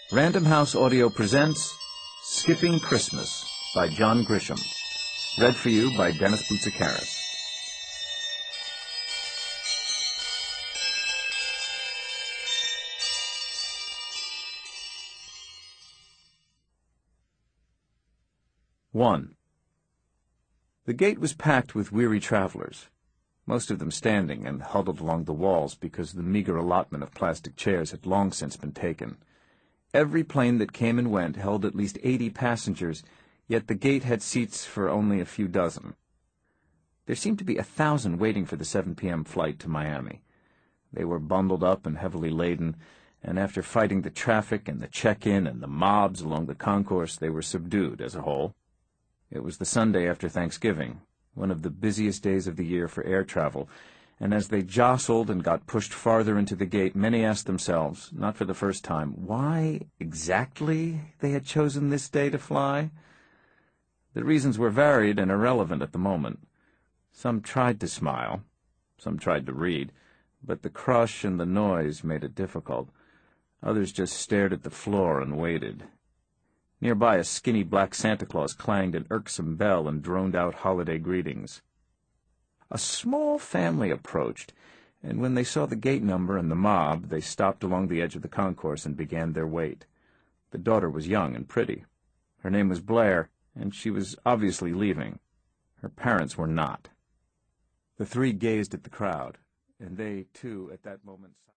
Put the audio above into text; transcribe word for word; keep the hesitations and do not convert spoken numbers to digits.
Random House Audio presents Skipping Christmas by John Grisham. Read for you by Dennis Boutsikaris. One. The gate was packed with weary travelers, most of them standing and huddled along the walls because the meager allotment of plastic chairs had long since been taken. Every plane that came and went held at least eighty passengers, yet the gate had seats for only a few dozen. There seemed to be a thousand waiting for the seven p m flight to Miami. They were bundled up and heavily laden, and after fighting the traffic and the check-in and the mobs along the concourse, they were subdued as a whole. It was the Sunday after Thanksgiving, one of the busiest days of the year for air travel, and as they jostled and got pushed farther into the gate, many asked themselves, not for the first time, why exactly they had chosen this day to fly. The reasons were varied and irrelevant at the moment. Some tried to smile, some tried to read, but the crush and the noise made it difficult. Others just stared at the floor and waited. Nearby, a skinny black Santa Claus clanged an irksome bell and droned out holiday greetings. A small family approached, and when they saw the gate number and the mob, they stopped along the edge of the concourse and began their wait. The daughter was young and pretty. Her name was Blair, and she was obviously leaving. Her parents were not. The three gazed at the crowd, and they, too, at that moment...